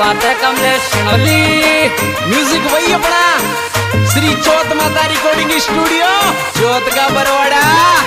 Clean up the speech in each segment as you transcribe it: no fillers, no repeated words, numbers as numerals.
पाते कमलेश शिनोली म्यूजिक वही अपना श्री चौथ माता रिकॉर्डिंग स्टूडियो चौथ का Barwara.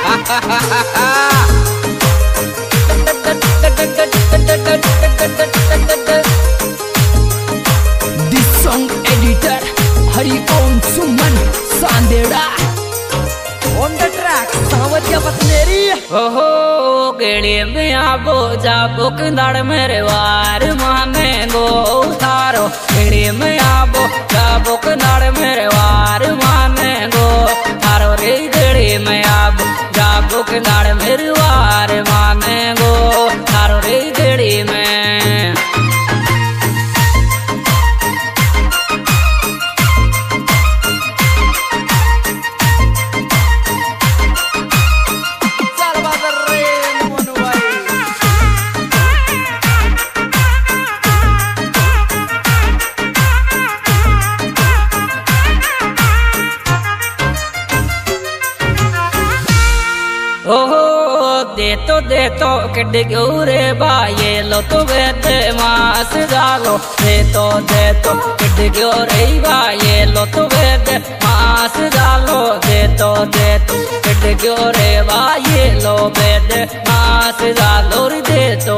This song editor Hari Om Suman Sandera on the track सावरिया पतनेरी। ओहो गेड़ी में आबो जाबो किंदाड़ मेरे वार माने गो थारो गेड़ी में आबो जाबो किंदाड़ मेरे वार माने गो थारो रे गेड़ी में आबो जाबो किंदाड़ मेरे वार माने गो थारो रे गेड़ी में। ओहो दे तो किड गोरे बाये लो तो वेदे मास जालो दे तो किड गोरे बाये लो तो वेदे मास जालो दे तो किड गोरे बाये लो वेदे मास जालो दे तो।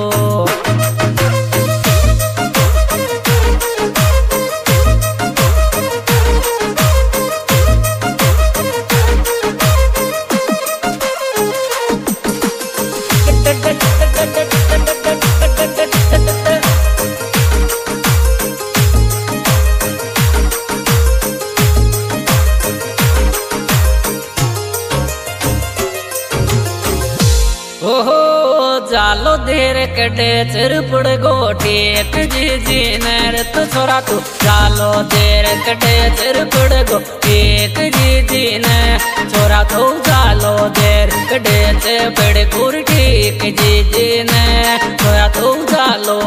ओहो जालो देर कटे चिरपुड़ गोटी एक जी नर तो छोरा तू जालो देर कटे चिरपुड़ गोटी एक जी ने छोरा तू जालो देर कटे चिरपुड़ गोटी एक जी ने छोरा तू जालो।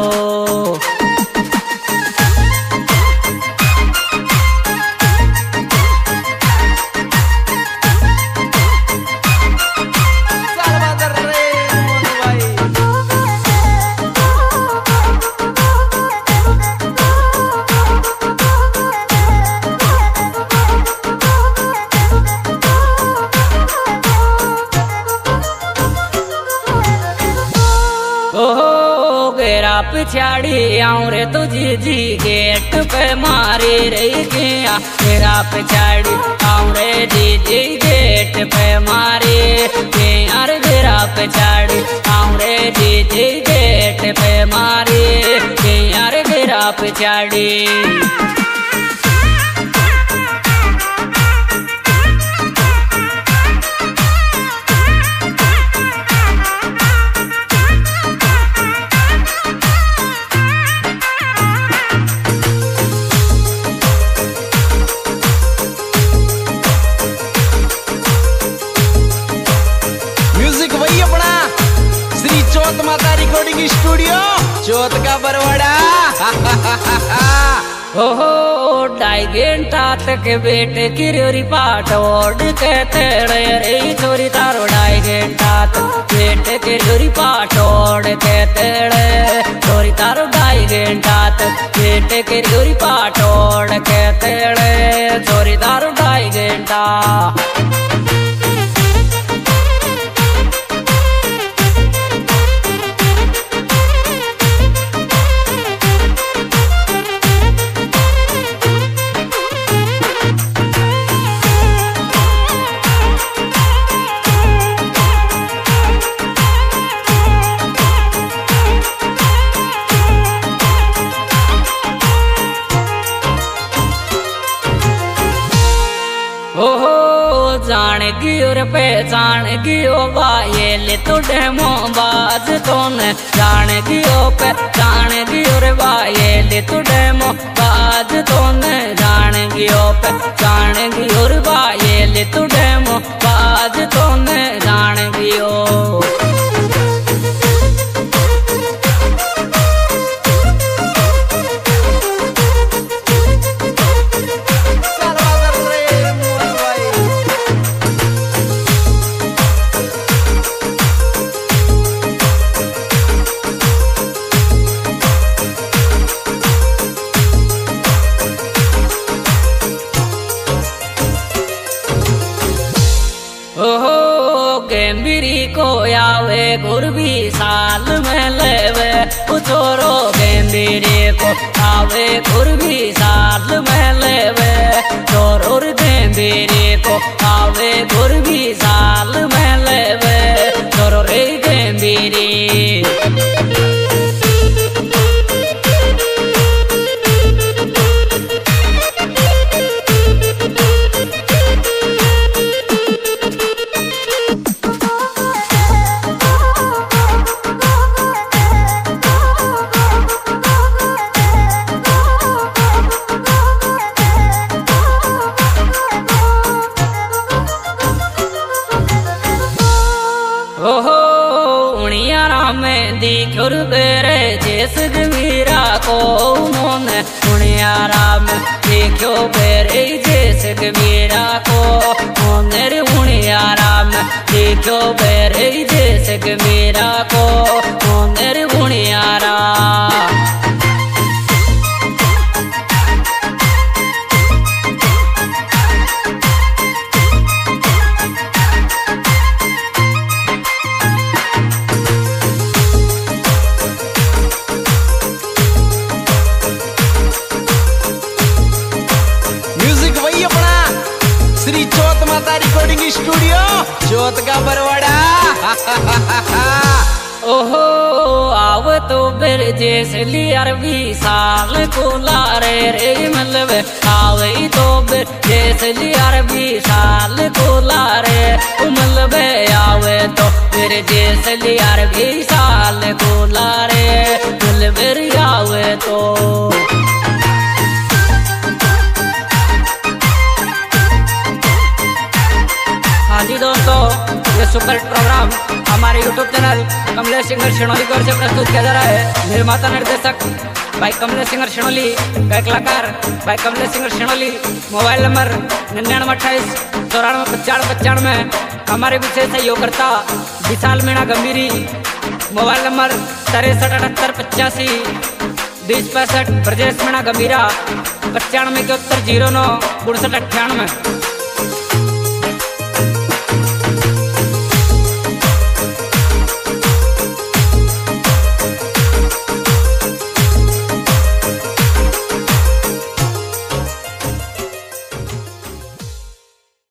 ओहो गेरा पिछाड़ी आऊं रे तुझी जी गेट पे मारे रही गया गेरा पिछाड़ी आऊं रे जी गेट पे मारे यार गेरा पिछाड़ी आऊं रे जी गेट पे मारे यार गेरा पिछाड़ी। चौथ माता रिकॉर्डिंग स्टूडियो चौथ का बरवाड़ा। ओहो ढाई घंटा तक बेटे किरोरी पाठ ओढ़ के तेड़े रे छोरी तारो ढाई घंटा तक बेटे किरोरी पाठ ओढ़ के तेड़े छोरी तारो ढाई घंटा तक बेटे किरोरी पाठ ओढ़ के तेड़े छोरी तारो ढाई घंटा। ओहो जान गियो रे पहचान गियो बाये ले तो डेमो बाज तोने जान गियो पहचान गियो रे बाये ले तो डेमो बाज तोने जान गियो पहचान गियो रे बाये ले तो डेमो बाज तोने जान गियो। छोरो गेंदीरे को आवे गुरबी साल में लेवे छोरो गेंदीरे को आवे गुरबी साल में लेवे छोरो रे गेंदीरे। ओहो उणियारा में दिखुर बेरे जैस गमीरा को मोने उणियारा में देखो बेरे जैस गमीरा को मोने उणियारा में देखो बेरे जैस गमीरा को मोने उणियारा। श्री चौथ माता रिकॉर्डिंग स्टूडियो चौथ का बरवाड़ा। ओहो आव तो फिर जैसे लियार भी साल को लारे रे मतलब आवे तो फिर जैसे लियार भी साल को लारे मतलब आवे तो फिर जैसे लियार भी साल को लारे मतलब आवे तो। हाँ जी दोस्तों, ये सुपर हिट प्रोग्राम हमारे YouTube channel Kamlesh singer Shinoli की ओर से प्रस्तुत किया जा रहा है। निर्माता निर्देशक भाई कमलेश सिंगर शिणोली, गायक कलाकार भाई Kamlesh singer Shinoli. Mobile number 9928949595। हमारे विशेष सहयोगकर्ता विशाल मीणा गंभीरी। Mobile number 637885 2065। ब्रजेश मीणा गंभीरा 957109 6898।